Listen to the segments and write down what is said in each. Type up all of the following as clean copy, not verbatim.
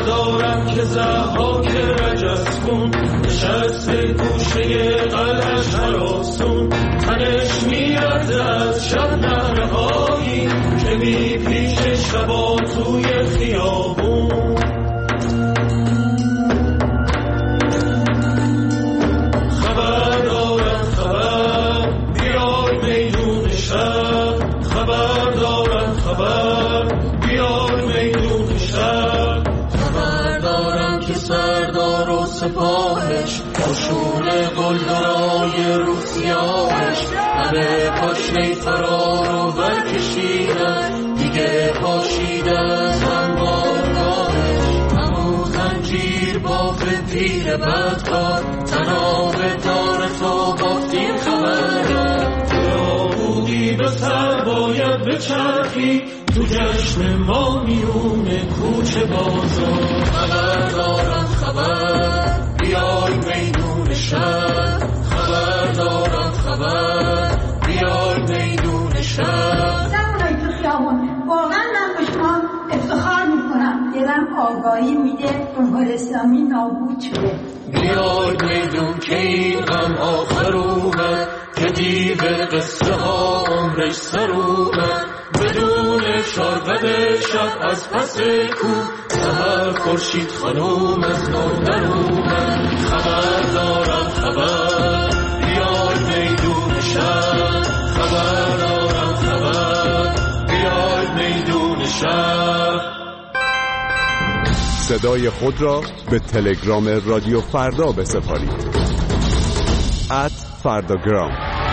دارم که ضحاک رجسکون نشسته گوشه قلعش هراسون تنش میرزه از شب نهرهایی که می پیش شبا توی خیابون خبر دارم خبر بیای میدون شب خبر دارم خبر بیای میدون شب خبر دارم که سردار و سپاهش آشور گلدرای روسیاهش همه پاشنه فرار و برکشیدن دیگه پاشیده از انبارگاهش همون زنجیر باف پیر بدکار تناب دار تو بافتیم خبره تو بودی به سر باید بچرخی تو جشن ما میونه کوچه بازار خبر دارم خبر بیای میدون شب خبر دارم خبر بیای میدون شب زمانایی تو خیابون واقعا من به شما افتخار میکنم دلم آگاهی میده جمهوری اسلامی نابود شده بیای میدون که این غم آخر اومد که دیو قصه ها عمرش سر اومد بدون شاربد شب از پس کو سهر خورشید خانوم از نو در اومد خبر دارم خبر بیای میدون شب خبر دارم خبر بیای میدون شب. صدای خود را به تلگرام رادیو فردا بسپارید @فرداگرام.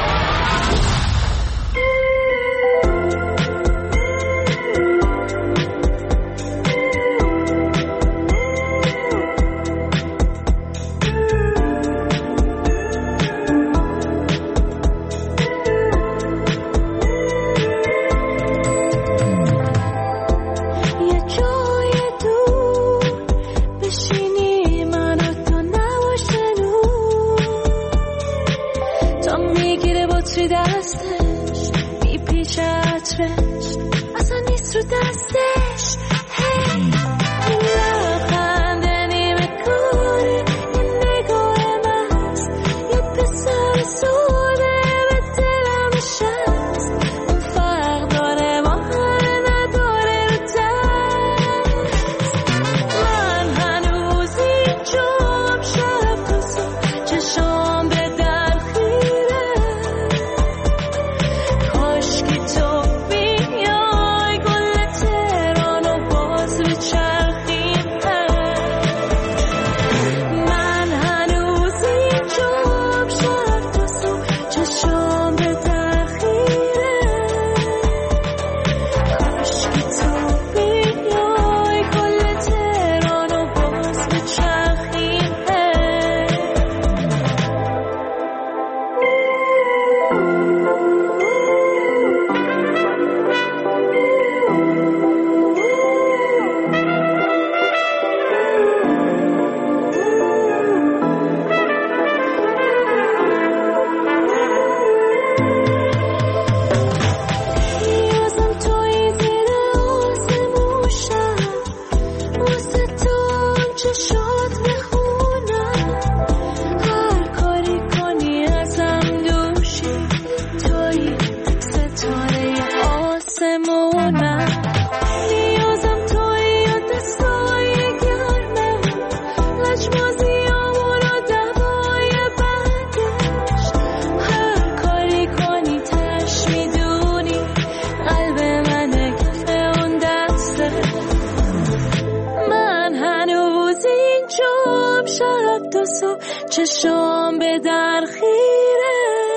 چشام به در خیره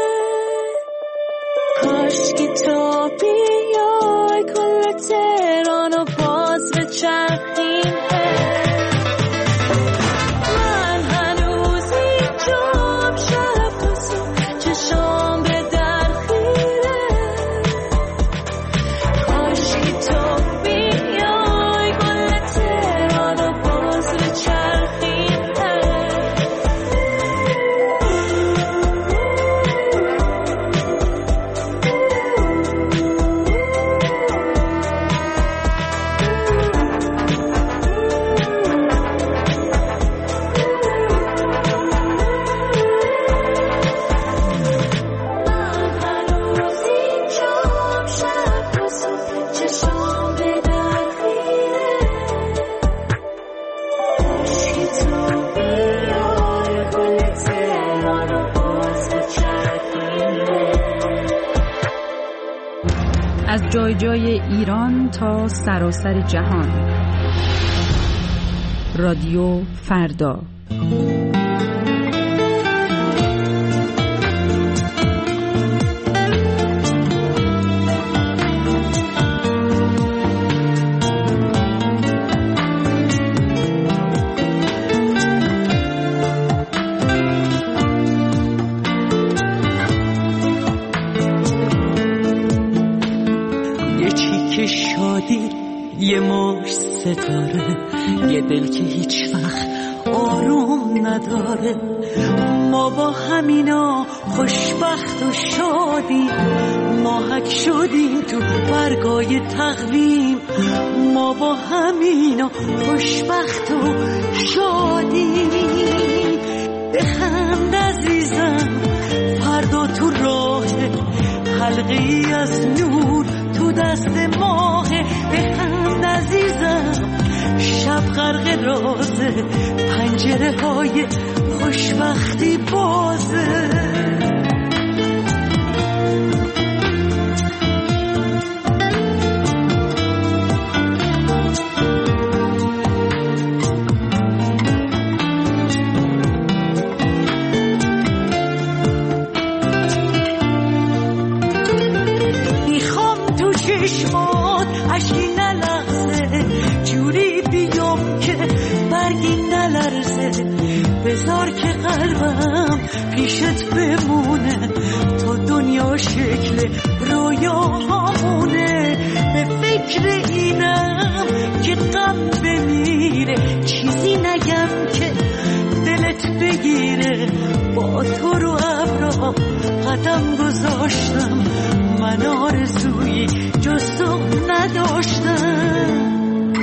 کاش که تو بیای کل تهران و باز به چرخیم من هنوز اینجام شب تو صبح چشام به در خیره کاش که تو بیای کل تهران و باز به چرخیم از جای جای ایران تا سراسر جهان. رادیو فردا. یه مش ستاره، یه دل که هیچ وقت آروم نداره. ما با همینا خوشبخت و شادیم، ماهک شدیم تو برگای تقویم. ما با همینا خوشبخت و شادیم. بخند عزیزم، فردا تو راه، حلقه‌ای از نور تو دست ماه. بخند عزیزم، شب غرق رازه، پنجره های خوشبختی بازه. چشمات اشکی نلغزه، جوری بیام که برگی نلرزه. بذار که قلبم پیشت بمونه، تا دنیا شکل رویاهامونه. به فکر اینم که غم بمیره، چیزی نگم که دلت بگیره. با تو رو ابرا قدم گذاشتم، من آرزویی جز تو نداشتم.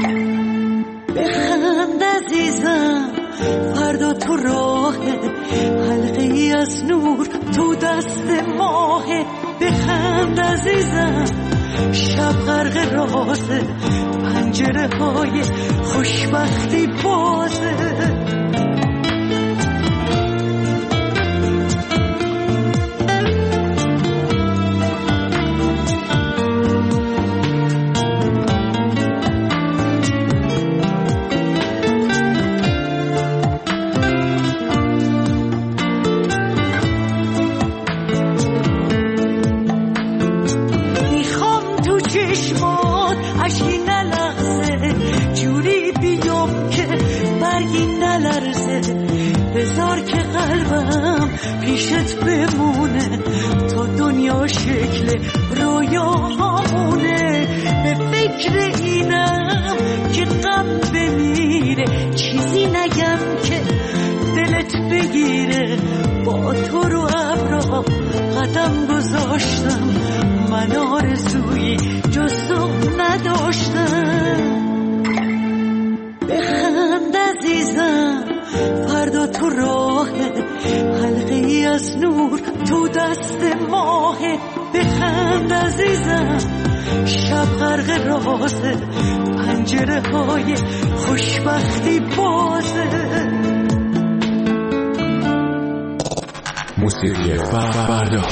بخند عزیزم، فردا تو راه، حلقه‌ای از نور تو دست ماه. بخند عزیزم، شب غرق رازه، پنجره های خوشبختی بازه. چشمات اشکی نلغزه، جوری بیام که برگی نلرزه. بذار که قلبم پیشت بمونه، تا دنیا شکل رویاهامونه. به فکر اینم که غم بمیره، چیزی نگم که دلت بگیره. با تو رو ابرا قدم گذاشتم، من آرزویی جز تو نداشتم. بخند عزیزم، فردا تو راه، حلقه‌ای از نور تو دست ماه. بخند عزیزم، شب غرق رازه، پنجره های خوشبختی بازه. موسیقی فردا.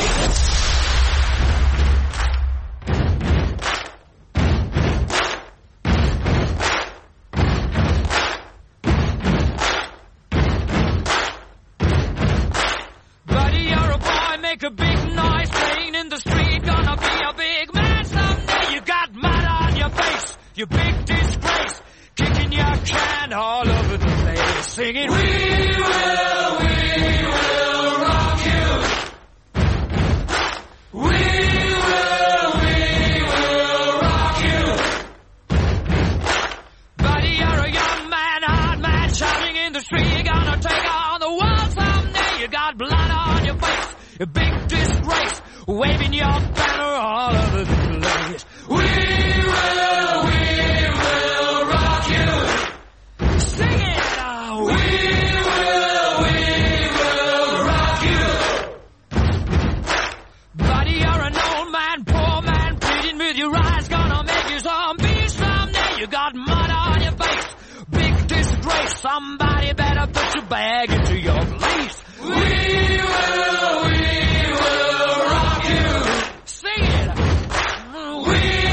You big disgrace, kicking your can all over the place, singing, we will rock you. We will rock you. Buddy, you're a young man, hard man, shouting in the street, you're gonna take on the world someday. You got blood on your face, you big disgrace, waving your banner all over the place. We will rock you. Sing it now. We will rock you. Buddy, you're an old man, poor man, pleading with your eyes, gonna make you zombie someday. You got mud on your face, big disgrace. Somebody better put your bag into your place. We will rock you. Sing it. We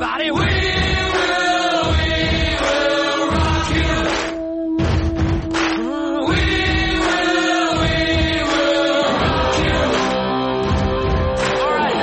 everybody, we will rock you. We will rock you. All right.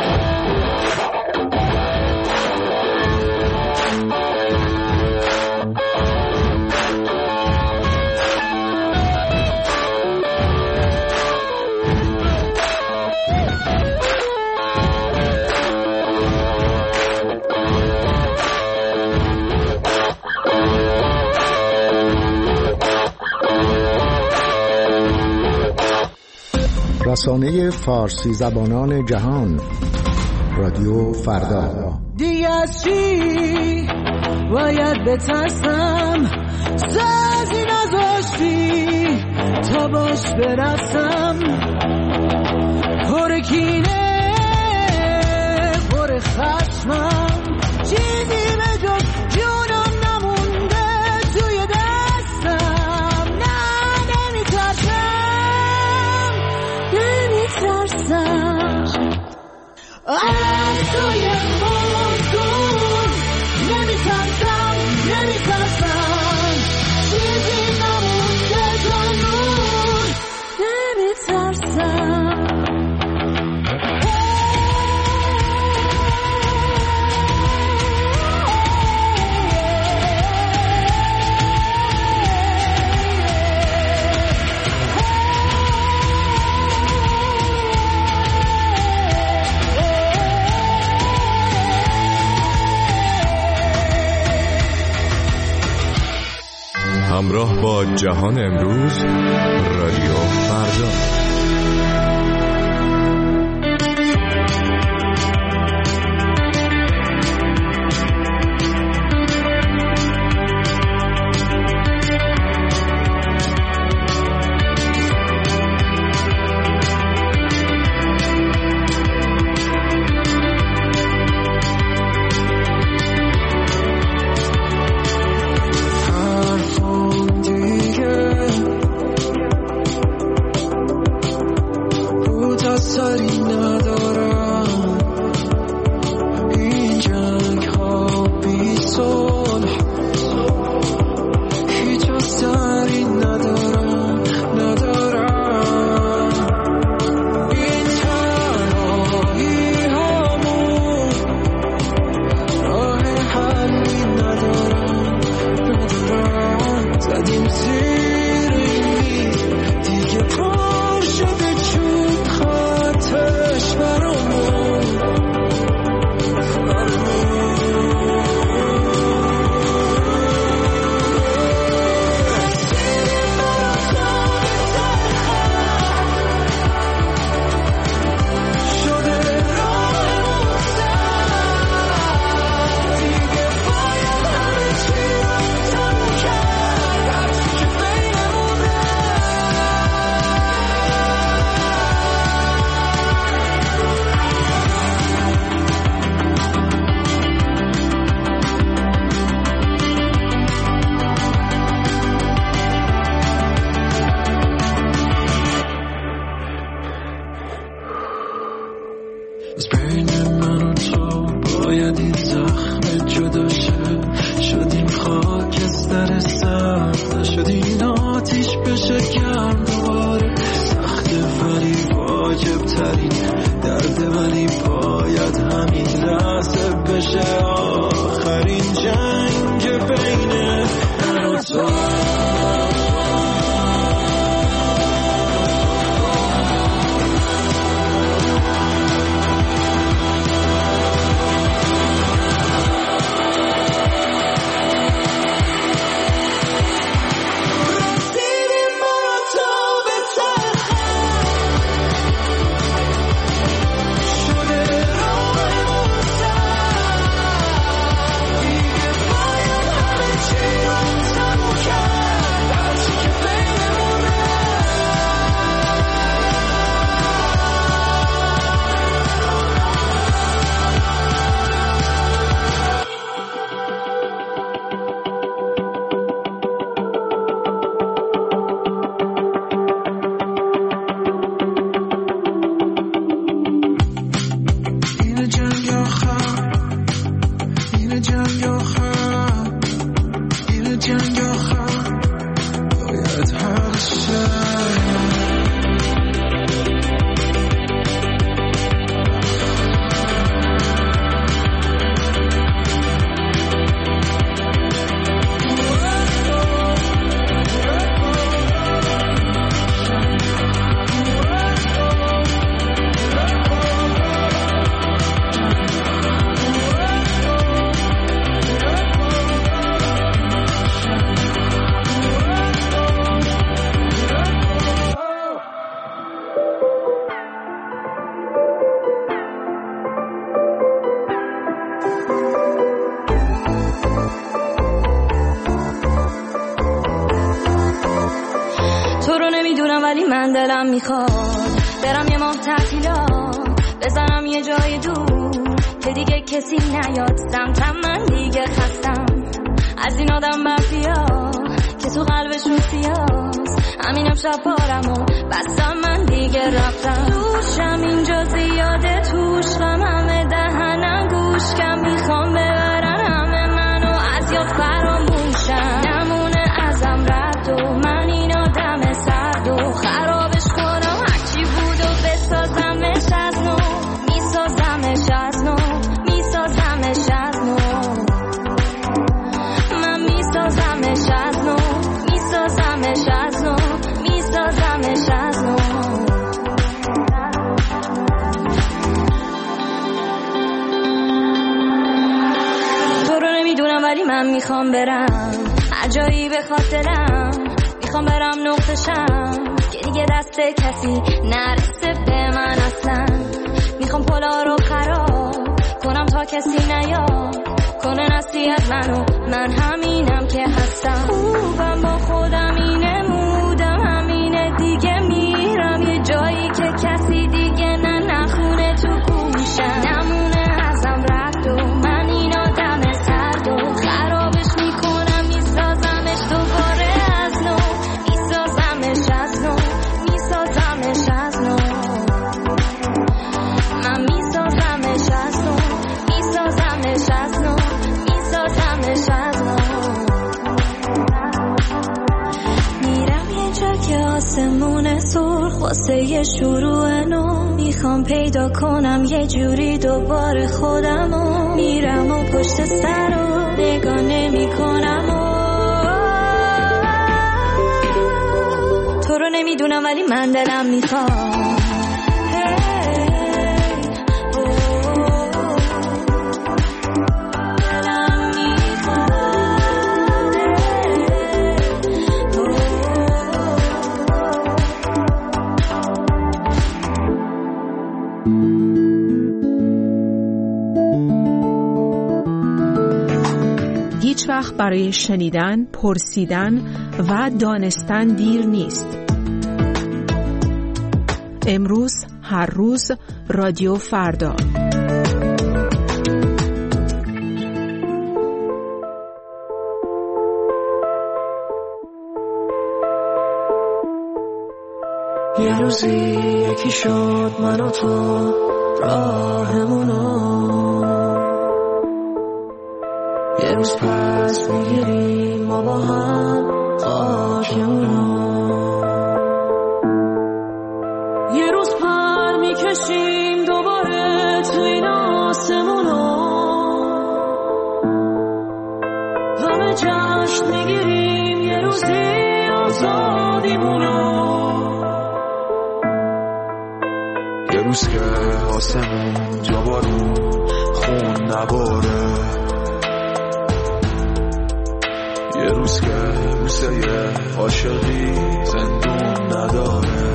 رسانه فارسی زبانان جهان، رادیو فردا. دیگه از چی باید بترسم؟ سازی نذاشتی تا باش برفتم، پر کینه پر خشمم، چیزی به جز جونم نمونده توی دستم. نه نمیترسم از توی موضوع، نمیترسم چیزی نمونده جانون، نمیترسم. همراه با جهان امروز، رادیو فردا. این جنگ آخر، این جنگ آخر باید حق شه. من دلم میخواد برم یه ماه تعطیلات، بزنم یه جای دور که دیگه کسی نیاد سمتم. من دیگه خستم از این آدم برفیا که تو قلبش روسیاست. همینم شب پارم و بستم، من دیگه رفتم. دوشم اینجا زیاده، توش غم همه دهنم گوش کم. میخوام ببرن همه منو از یاد فراموشم. نمونه ازم رد و من این آدم سرد و خرابش کنم. هرچی بود و بسازمش از نو، میسازمش از نو، میسازمش از نو. من میسازمش از نو، میسازمش از نو، میسازمش از نو. تو رو نمیدونم ولی من میخوام برم هر جایی بخواد دلم. میخوام برم نقطشم که دیگه دست کسی نرسه به من اصلا. میخوام پلا رو خراب کنم تا کسی نیاد کنه نصیحت منو. من همینم که هستم، خوبم با خودم، اینه مودم همینه دیگه. میرم یه جایی که کسی دیگه نخونه تو گوشم. نمونه ازم رد و من این آدم سرد و خرابش میکنم. میسازمش دوباره از نو، میسازمش از نو، میسازمش از نو. من میسازمش از نو، میسازمش از نو، میسازمش از نو. میرم یه جا که آسمون سرخ واسه یه شروع نو. میخوام پیدا کنم یه جوری دوباره خودمو. میرم و پشت سر رو نگاه نمی کنم. تو رو نمیدونم ولی من دلم میخواد هیچ وقت برای شنیدن، پرسیدن و دانستن دیر نیست. امروز، هر روز، رادیو فردا. یه روزی یکی شد من و تو راهمونو. یه روز پس میگیریم ما با هم خاکمونو. یه روز پر میکشیم دوباره تو این آسمونو. همه جشن میگیریم یه روزی آزادیمونو. یه روز که آسمون جا بارون خون نباره. یه روز که روزه عاشقی زندون نداره.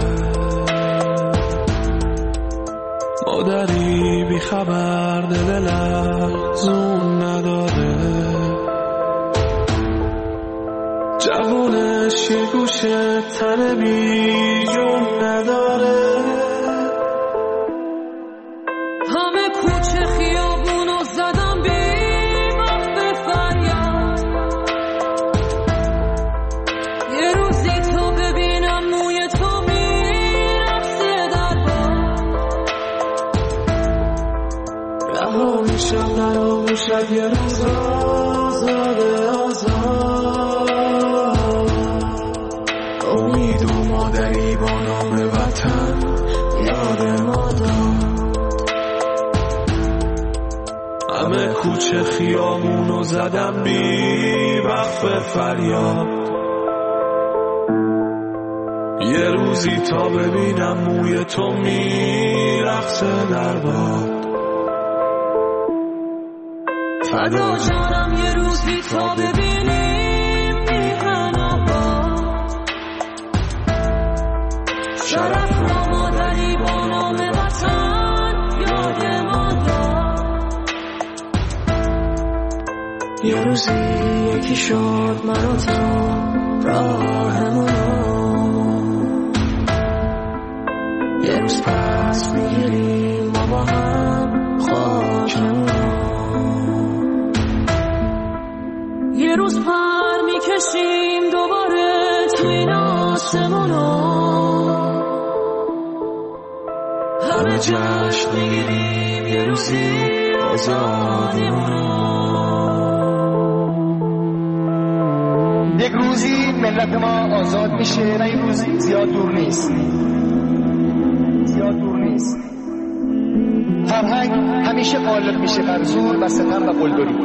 مادری بی خبر دل لرزون نداره. جوونش یه گوشه تن بی جون نداره. همه کوچه خیابونو زدم بی وقت فریاد. یه روزی تو ببینم موی تو میرقصه در باد. رها میشم نرو میشد یه روزا آزاده آزاد امید و مادری با نام وطن یاد ما داد همه کوچه خیامونو زدم بی وقف فریاد یه روزی تا ببینم موی تو میرقصه در باد فدا جانم یه روزی تا ببینیم میهن آباد شرف را مادری با نام وطن یاد ما داد یه روزی یکی شد من و تو راهمونو یه روز پس میگیریم ما با هم خاکمونو یه روز پر میکشیم دوباره تو این آسمونو همه جشن میگیریم یه روزی آزادیمونو یک روزی ملت ما آزاد میشه و این روزی زیاد دور نیست فرهنگ همیشه غالب میشه بر زور و ستم و قلدری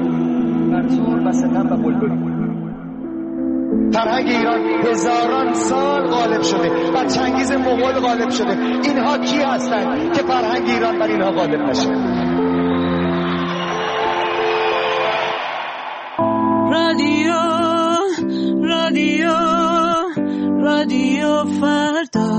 فرهنگ ایران هزاران سال غالب شده و چنگیز مغول غالب شده اینها کی هستند که فرهنگ ایران بر اینها غالب نشه رادیو فردا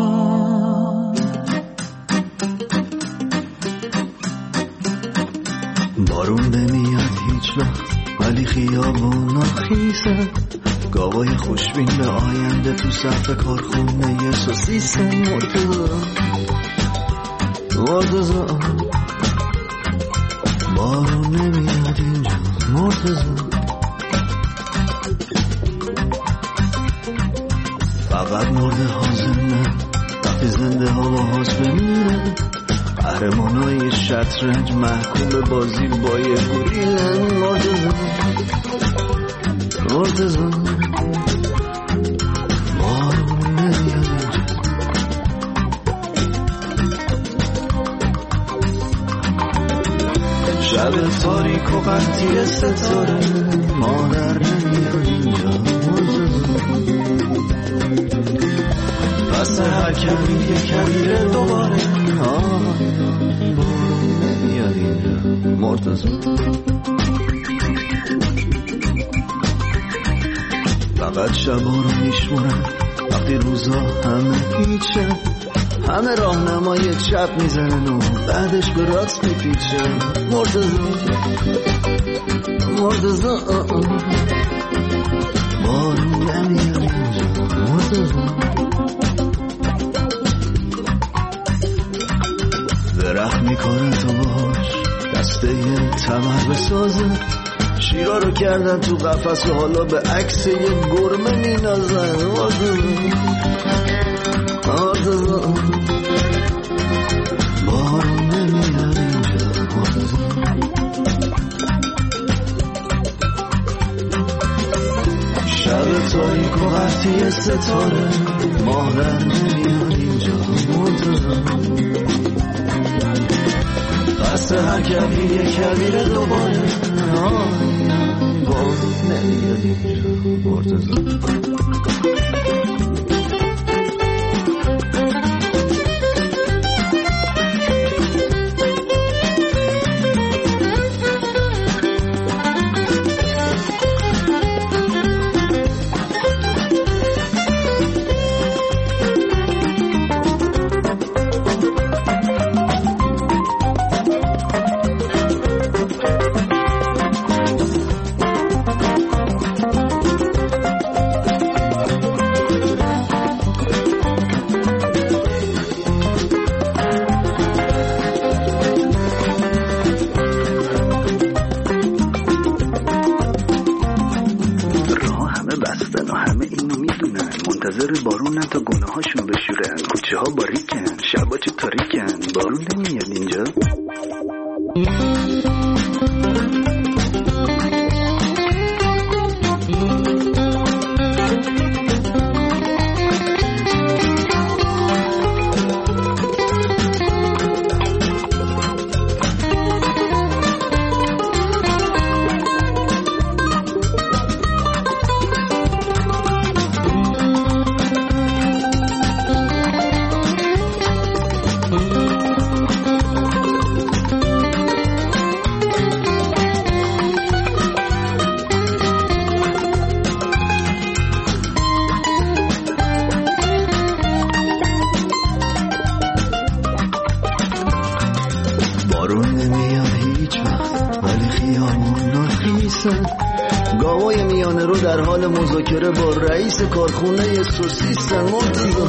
بارون نمیاد هیچ وقت ولی خیابونا خیسه گاوای خوشبین به آینده تو صف کارخونه یه سوسیسن مرتضی بارون نمیاد اینجا مرتضی فقط مرده حاضر نه وقتی زنده ها با حاض بمیره قهرمانای شطرنج محکوم به بازی با یه گوریلن مرتضی بارون نمیاد اینجا شب تاریک و قطعی ستاره مادر نمیاد اینجا مرتضی پس هر کمی یه کمیره دوباره بارون نمیاد اینجا مرتضی فقط شبا رو میشمونم وقتی روزا همه هیچه همه راهنمای چپ میزنن و بعدش به راست میپیچه مرتضی بارون نمیاد اینجا مرتضی درخت میکنه تو باش دسته یه تمر بسازه شیرا رو کردن تو قفس و حالا به عکس یه گرمه مینازن بارون نمیاد اینجا شب تاریک و قطعی ستاره مادر نمیاد اینجا قصد هر کمی یه کبیره دوباره بارون نمیاد اینجا مرتضی پلیسن. گاوای میانه رو در حال مذاکره با رئیس کارخونه سوسیسن. مرتضی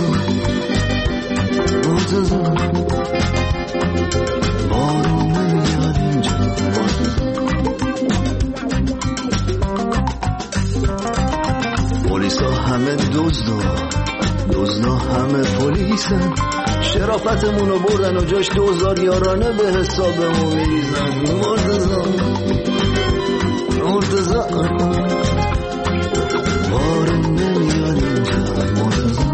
بارون نمیاد اینجا. پلیسا همه دزدا همه پلیسن. شرافتمونو بردن و جاش 2000 یارانه به حسابمون میریزن. مرتضی بارون نمیاد اینجا. مرتضی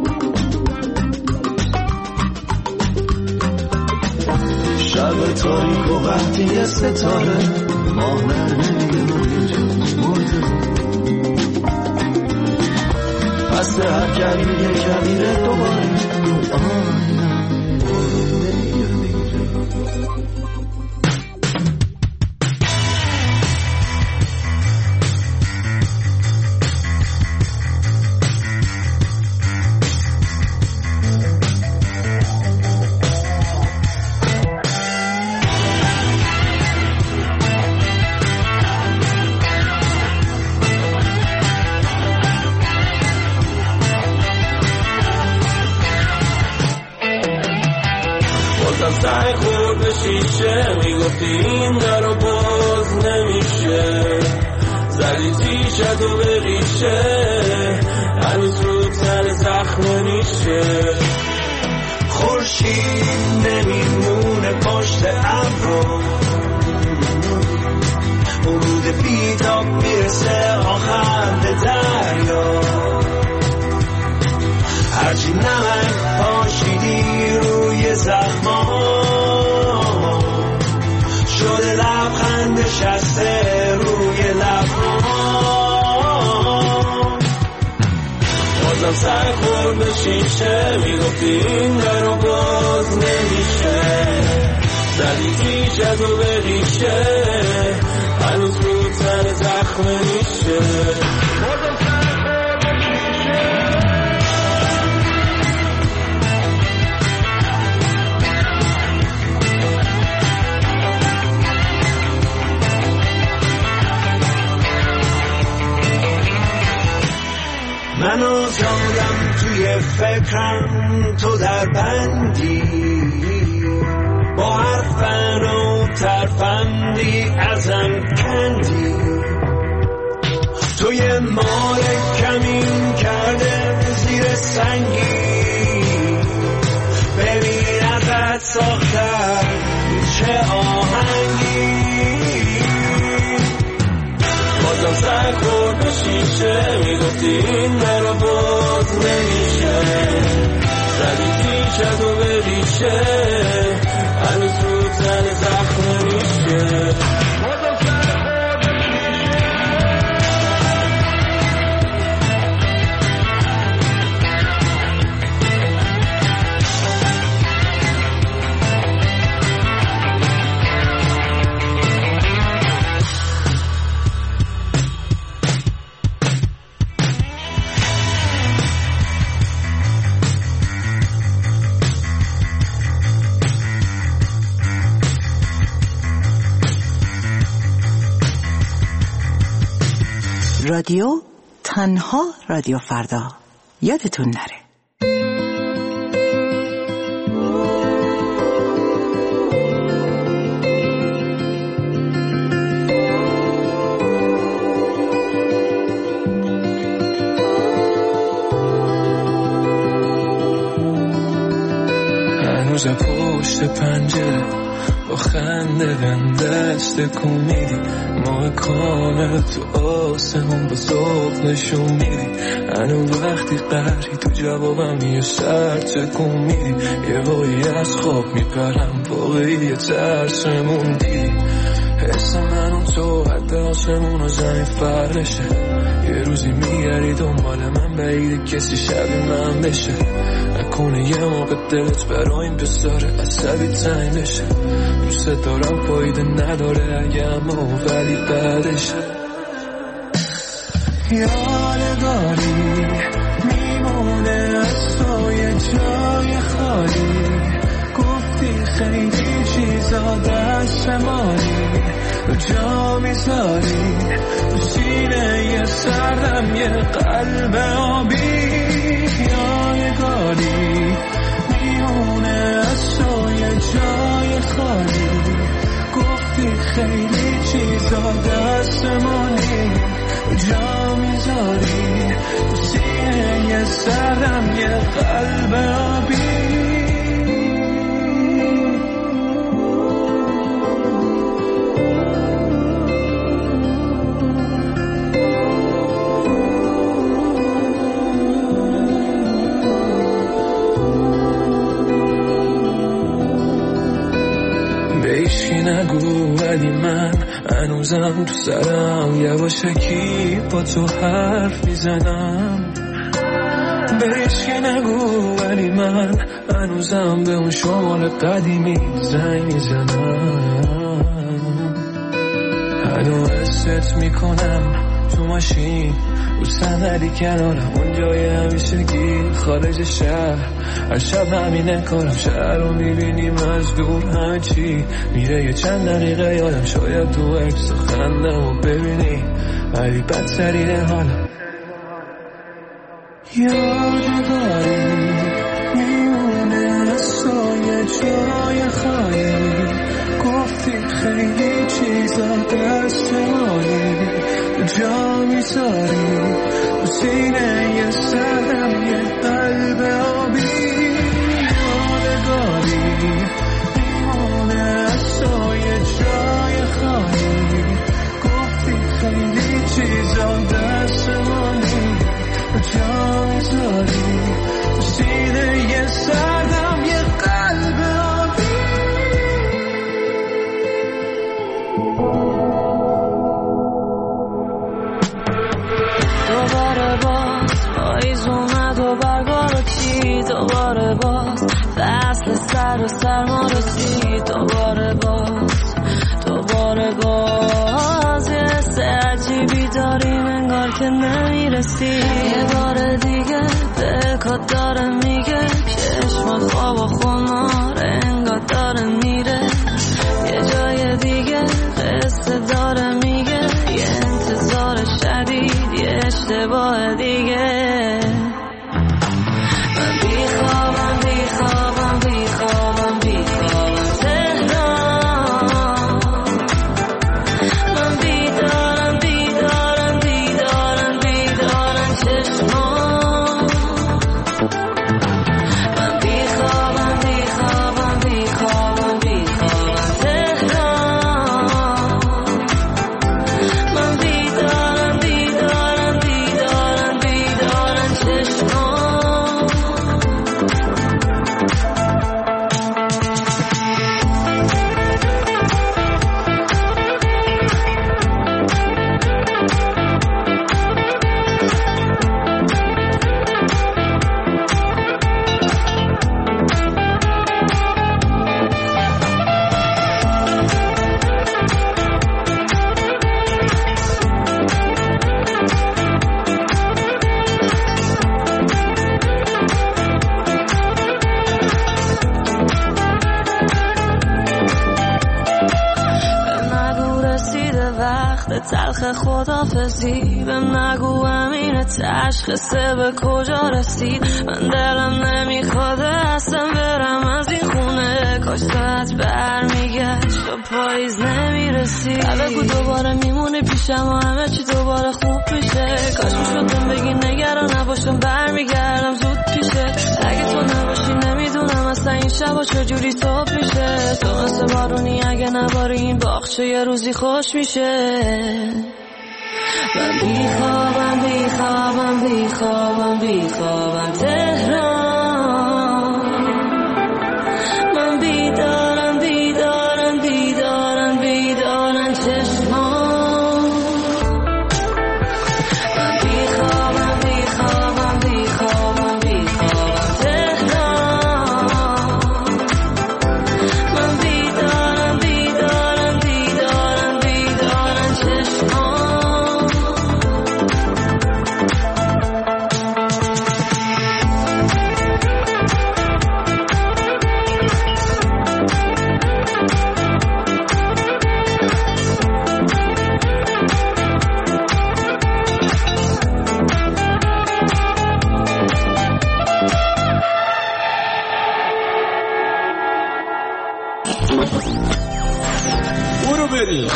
شب تاریک و وقتی ستاره ماه نمیاد اینجا. مرتضی پس هر کبیره کبیره دوباره آینم بارون نمیاد اینجا. سعی خورد به شیشه میگفتی این در رو باز نمیشه. زدی تیشت و به ریشه هنوز رو تن زخم نیشه. خورشید نمیمونه پشت ابرو. ورود بیتاب میرسه آخر دریا. هرچی نمک پاشیدی روی زخما شده لبخند نشسته روی لبها. بازم سر خورد به شیشه میگفتی این در رو باز نمیشه. زدی تیشت و به ریشه هنوز رو تن زخم نیشه. بازم سر خورد به شیشه. من آزادم توی فکرم تو در بندی. با هر فن و ترفندی ازم کندی. توی مال کمین کرده زیر سنگی. ببین ازت ساختم چه آهنگی. بازم سر خورد به شیشه میگفتی این در رو باز نمیشه. زدی تیشت و به ریشه هنوز رو تن زخم نیشه. بازم سر خورد به شیشه. رادیو تنها رادیو فردا. یادتون نره. هنوز پشت پنجره با خنده بندست کمیدی. ماه کامل تو آسمون با ذوق نشون میدی. هنوز وقتی قهری تو جوابم یه سر تکون میدی. یه وایی از خواب میپرم واقعی ترسمون دیدی. حس من و تو حد آسمون و زمین فرشه. یه روزی میگری دنبال من بعید کسی شبیه من بشه. نکنه یه موقع دلت برای این بساره عصبی تنگ بشه. دوست دارم فایده نداره اگه اما ولی بعدش یادگاری میمونه از تو یه جای خالی. گفتی خیلی چیزا دست مالی جا میذاری تو سینه سردم یه قلب آبی یادگاری میمونه از تو یه جای خالی گفتی خیلی چیزا دستمونی جا میذاری تو سینه سردم یه قلب آبی نگو ولی من هنوزم تو سرم یواشکی با تو حرف میزنم بهش که نگو ولی من هنوزم به اون شمال قدیمی زنگ میزنم هنوز حست میکنم تو ماشین رو صندلی کنارم اون جای همیشگی خارج شهر هر شب همینه کارم شهر رو میبینیم از دور همه چی میره یه چند دقیقه یادم شاید تو عکس خندم و ببینی ولی بدترینه حالم یادگاری میونه از تو یه جای خالی گفتی خیلی چیزا دست مالی جا میذاری تو سینه یه سردم یه قلب آبی یادگاری میمونه از تو یه جای خالی گفتی خیلی چیزا دست مالی جا میذاری تو سینه یه سردم یه قلب آبی دوباره باز پاییز اومد و برگا رو چید دوباره باز فصل سر و سرما رسید دوباره باز یه حس عجیبی داریم انگار که نمیرسی یه بار دیگه دلکات داره میگه چشم خواب و خمار انگار داره میره یه جای دیگه قصه داره میگه یه انتظار شدید یه اشتباه دیگه من بیخوابم تهران من بیدارم چشمان من بیخوابم تهران من بیدارم چشمان تلخ خدافزی بهم نگو امین تشخیصه به کجا رسید من دلم نمیخواد اصلا برم از این خونه کاش ساعت برمیگشت و پاییز نمیرسید بگو دوباره میمونه پیشم و همه چی دوباره خوب میشه کاش میشدم بگی نگران نباشم برمیگردم زود پیشه اگه تو نباشی نمیدونم اصلا این شبا چجوری صبح میشه تو مثل بارونی اگه نباری این باغچه یه روزی خوش میشه من بیخوابم تهران من بیدارم چشمان من بیخوابم تهران من بیدارم چشمان بریم.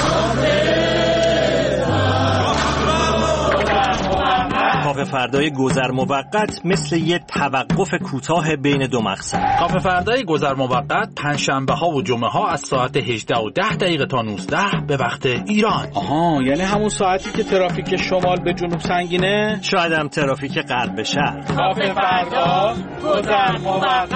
کافه فردای گذر موقت مثل یه توقف کوتاه بین دو مقصد. کافه فردای گذر موقت پنجشنبه ها و جمعه ها از ساعت 18:10 تا 19 به وقت ایران. آها، یعنی همون ساعتی که ترافیک شمال به جنوب سنگینه؟ شاید هم ترافیک غرب به شرق. کافه فردا گذر موقت.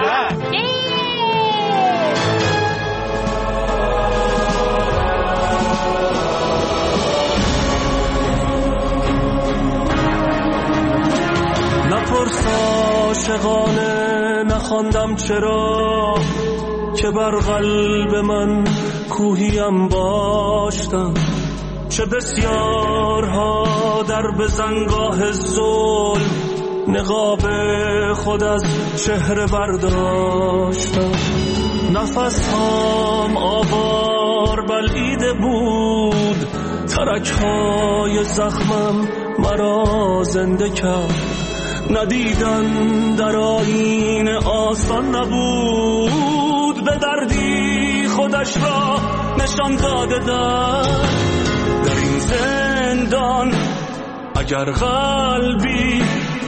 نپرس عاشقانه نخواندم چرا که بر قلب من کوهیم باشتم، چه بسیارها در بزنگاه ظلم نقاب خود از چهره برداشتم. نفس هم آوار بلعیده بود، ترک‌های زخمم مرا زنده کرد. ندیدن در آیین آسان نبود، به دردی خودش را نشان داده در این زندان. اگر قلبی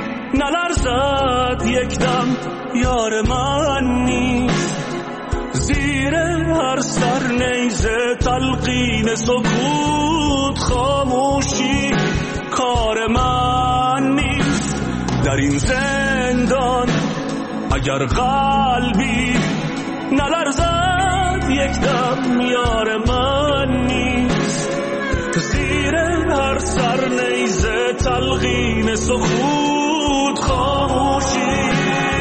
نلرزد یک دم یار من نیست، زیر هر سر نیزه تلقین سکوت خاموشی کار من نیست. در این زندان اگر قلبی نلرزد یک دم یار من نیست، زیر هر سر نیزه تلقین سکوت خاموشی.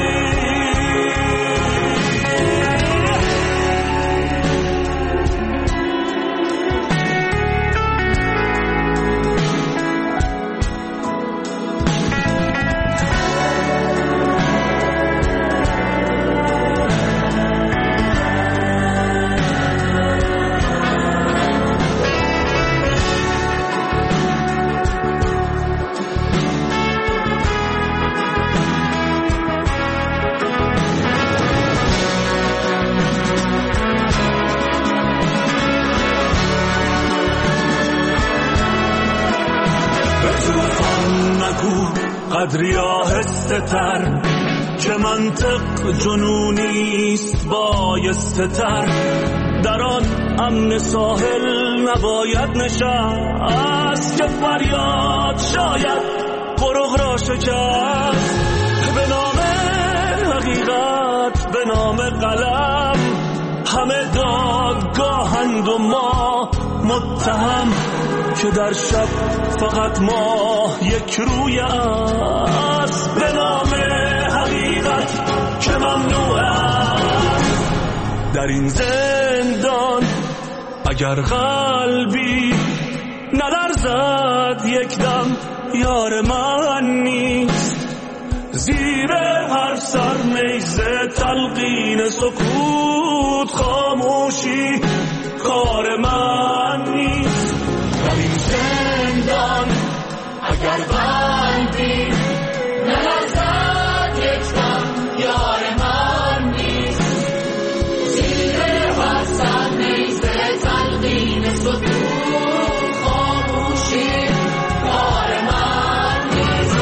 قدری آهسته تر که منطق جنونیست بایسته تر، در آن امن ساحل نباید نشست که فریاد شاید قرق را شکست. به نام حقیقت به نام قلم همه دادگاهند و ما متهم، که در شب فقط ماه یک روی است. به نام حقیقت که ممنوع است در این زندان اگر قلبی نلرزد یک دم یار من نیست، زیر هر سر نیزه تلقین سکوت خاموشی کار من نیست. در این زندان اگر قلبی نلرزد یک دم یار من نیست، زیر هر سر نیزه تلقین سکوت خاموشی کار من نیست.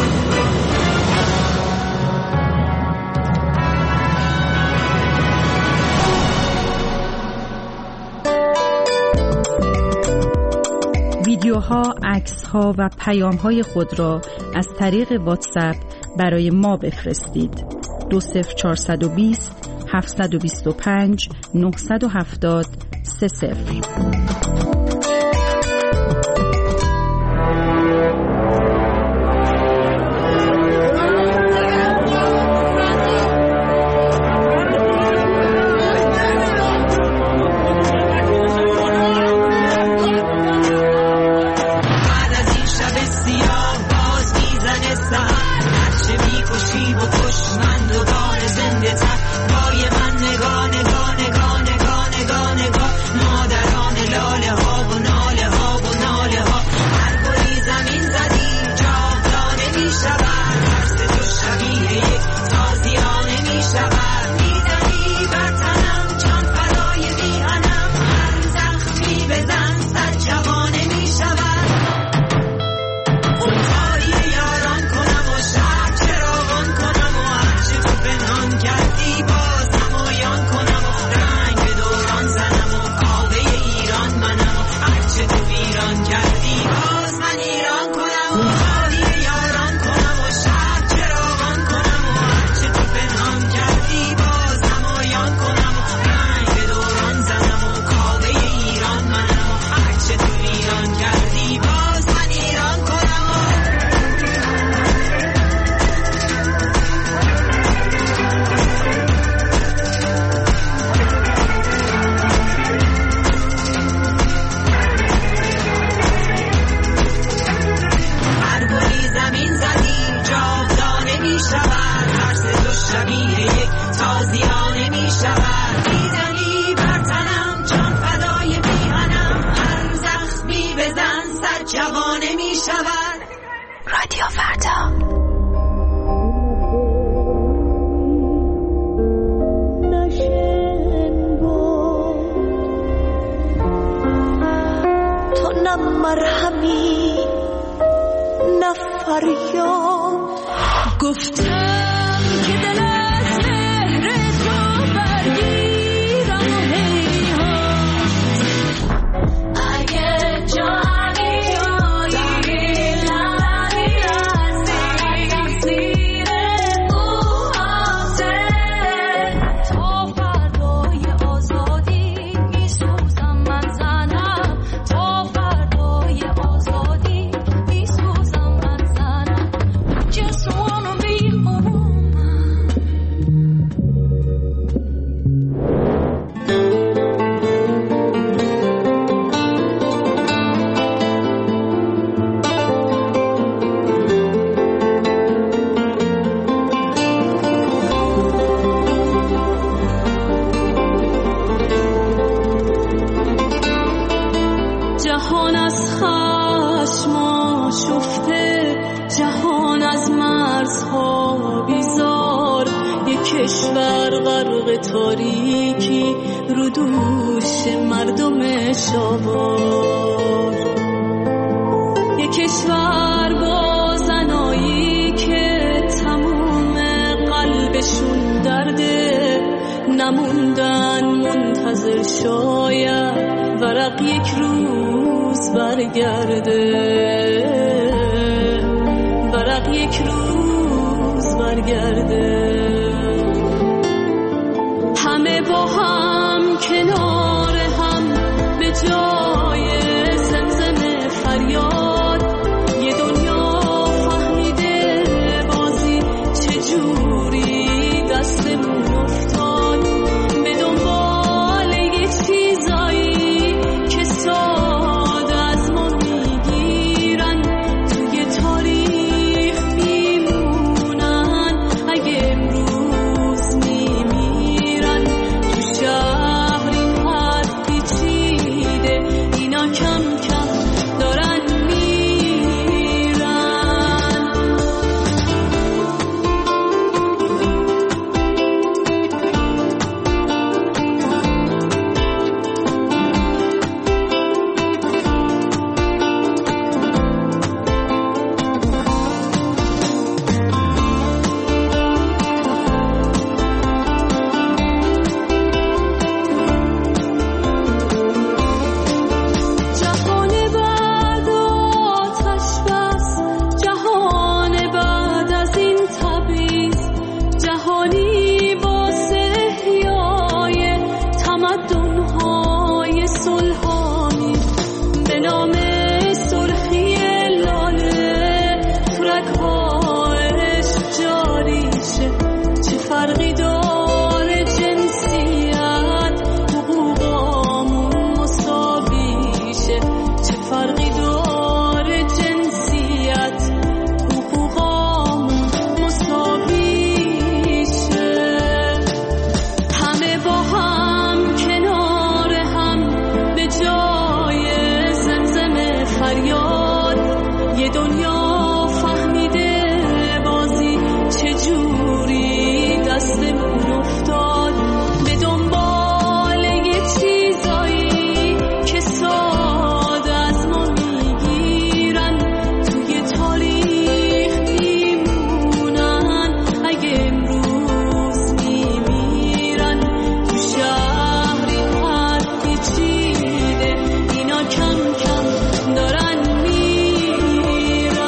ویدیوها، عکس‌ها و پیام‌های خود را از طریق واتساپ برای ما بفرستید. 20420 725 970 30. مادران لاله ها نمی شود. رادیو فردا. تو نه مرهمی نه فریاد، گفتم که دل از مهر تو برگیرم و هیهات. اگه جانی جایی لبی از زیر موهاته، تا فردای آزادی میسوزم من زنم، تا فردای آزادی میسوزم من زنم. Just wanna be a woman. جهان از خشم آشفته، جهان از مرزها بیزار، یک کشور غرق تاریکی رو دوش مردم شابار، یک کشور با زنایی که تموم قلبشون درده، نموندن منتظر شاید ورق یک روز برگرده، ورق یک روز برگرده. همه با هم کنار هم به جای زمزم فریاد، یه دنیا فهمیده بازی چجوری دستمون افتاد، به دنبال یه چیزایی که ساده از ما میگیرن، توی تاریخ میمونن. اگه امروز میمیرن تو شهر این حد پیچیده، اینا کم کم دارن میرن. جهان بعد آتش بس، جهان بعد از این تبعیض، جهانی واسه احیای تمدن‌های صلح‌آمیز، به نام سرخی لاله تو رگ‌ها عشق جاری شه. چه فرقی داره جنسیت، حقوقامون مساوی شه. چه فرقی داره جنسیت، حقوقامون مساوی شه. همه با هم کنار هم به جای زمزم فریاد، یه دنیا فهمیده بازی چجوری دستمون افتاد، به دنبال یه چیزایی که ساده از ما میگیرن، توی تاریخ میمونن. اگه امروز میمیرن تو شهر این حد پیچیده، اینا کم کم دارن میرن.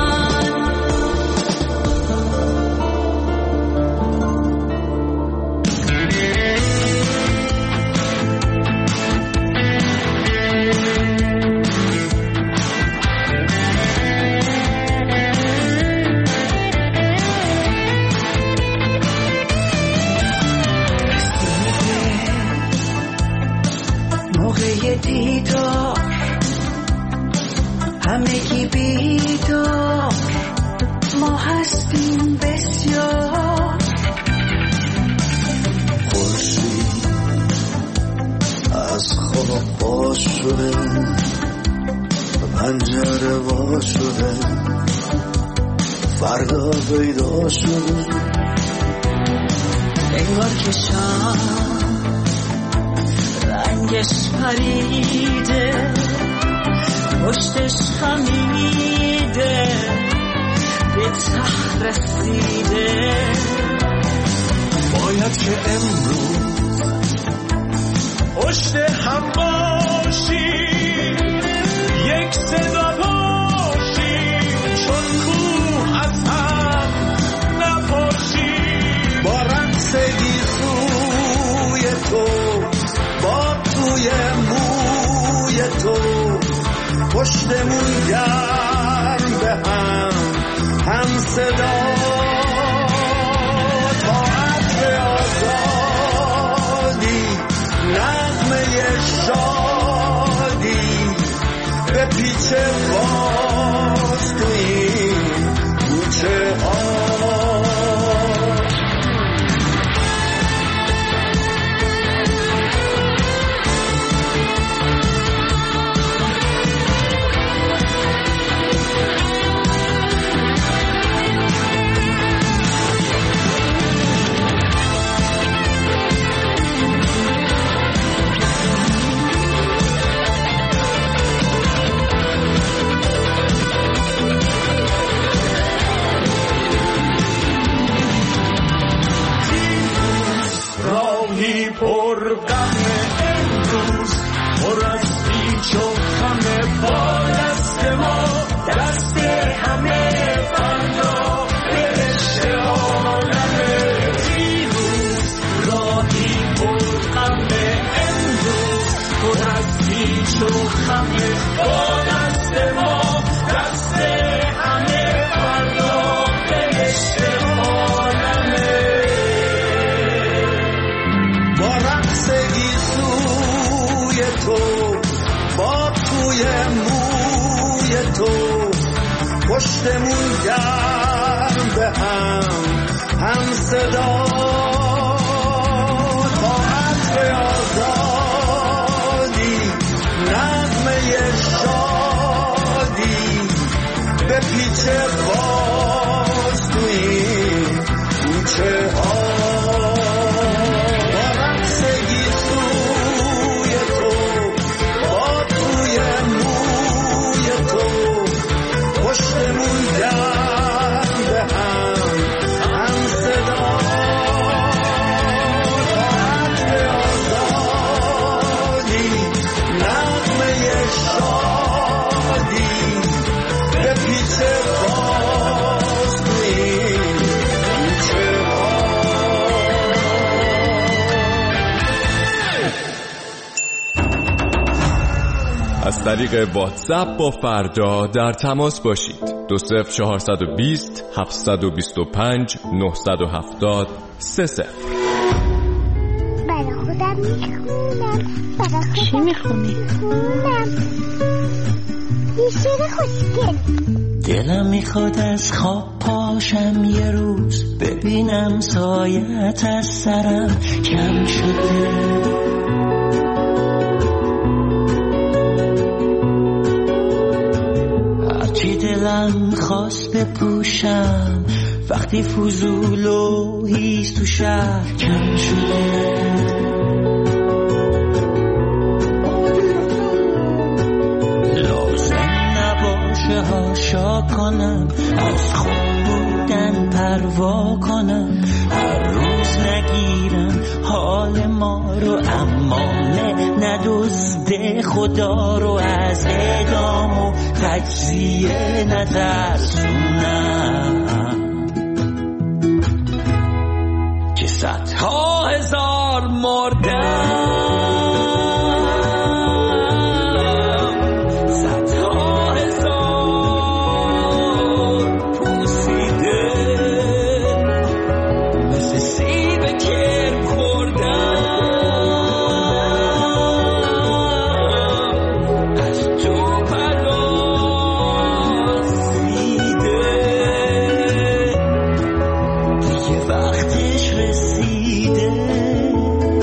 موقع دیدار همگی بیدار، ما هستیم بسیار. خورشید از خواب باز شده، پنجره وا شده فردا پیدا شده انگار که شام رنگش پریده پشتش خمیده به ته رسیده باید که امروز پشت هم باشی یک صدا باشی چون کوه از هم نپاشی با رقص گیسوی تو با توی موی تو پشتمون گرم به هم صدا طاعت به آزادی نغمه شادی به پیچ باز تو این کوچه ها پر غم امروز پر از پیچ و خم با دست ما دست همه فردا برشته عالمه دیروز راهی پر غم امروز پر از پیچ و خم با دست ما دست همه فردا برشته تو با توی موی تو پشتمون گرم به هم صدا طاعت به آزادی نغمه شادی به پیچ باز تو این کوچه ها از طریق واتساپ با فردا در تماس باشید. 20420 725 970 30. برای خودم میخونم. چی میخونی؟ یه شعر خوشگل. دلم میخواد از خواب پاشم یه روز ببینم سایت از سرم کم شده هرچی دلم خواست بپوشم وقتی فضول و هیز تو شهر کم شده هاشا کنم از خود بودن پروا کنم هر روز نگیرم حال ما رو اما ندزده خدا رو از اعدام و تجزیه نترسونم که صدها هزار مردم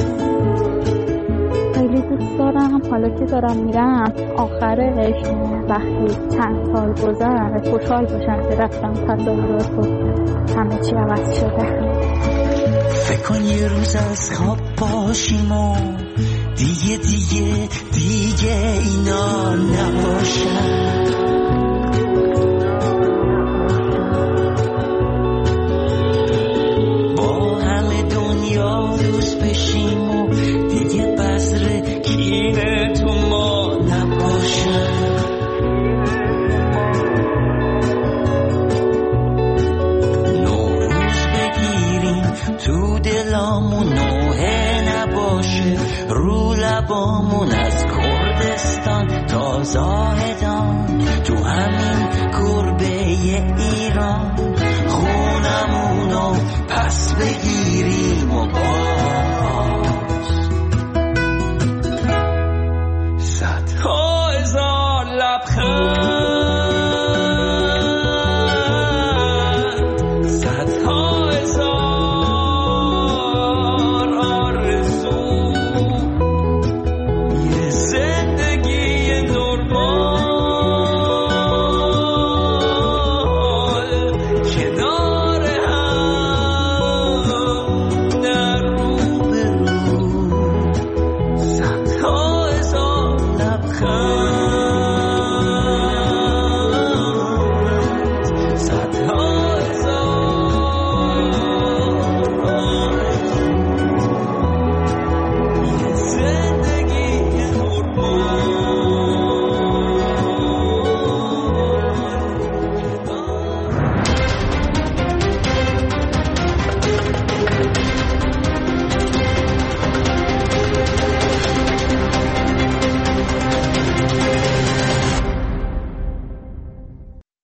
حالا که دارم میرم آخرش و وقتی چند سال گذشت خوشحال باشم که رفتم تصادفات و همه چی عوض شده. فکر کن یه روز از خواب باشیم و دیگه اینا نباشن. با همه دنیا دوست بشیم و دیگه بذر کینه تو ما نباشن. نوروز بگیریم تو دلامون نوحه نباشه، رو لبامون از کردستان تا زاهدان، تو همین گربه ایران خونمونو پس بگیریم و با